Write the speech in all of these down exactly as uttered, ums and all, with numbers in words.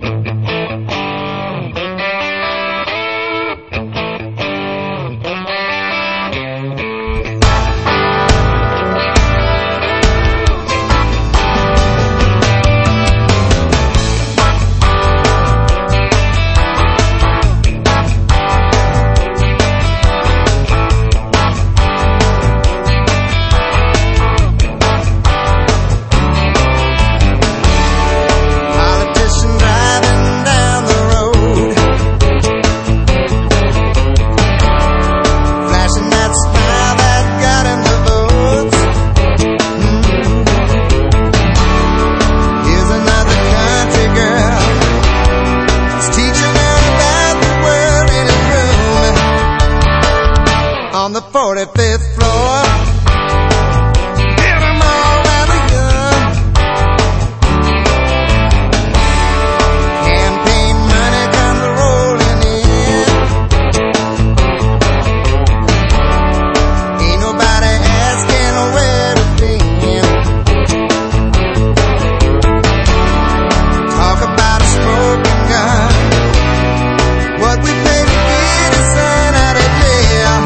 On the forty-fifth floor, get 'em all out of gun. Campaign money comes rolling in. Ain't nobody asking where it's been. Talk about a smoking gun. What we pay to get a son out of jail.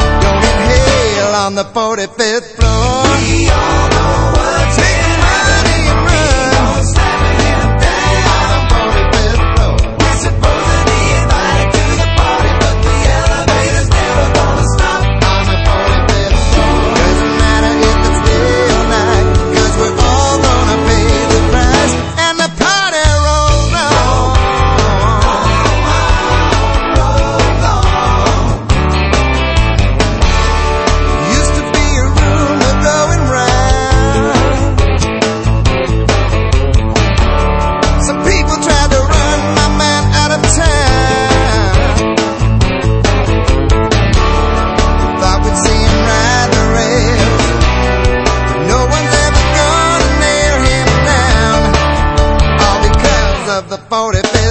On the forty-fifth floor, we all know what's in money and run. Don't stop him down on the forty-fifth floor. We're supposedly invited to the party, but the elevator's never gonna stop on the forty-fifth floor. Doesn't matter if it's day or night, 'cause we're all gonna pay the price, and the party rolls on. Rolls on. Going round. Some people tried to run my man out of town. Thought we'd see him ride the rails. No one's ever gonna nail him down, all because of the forty-fifth.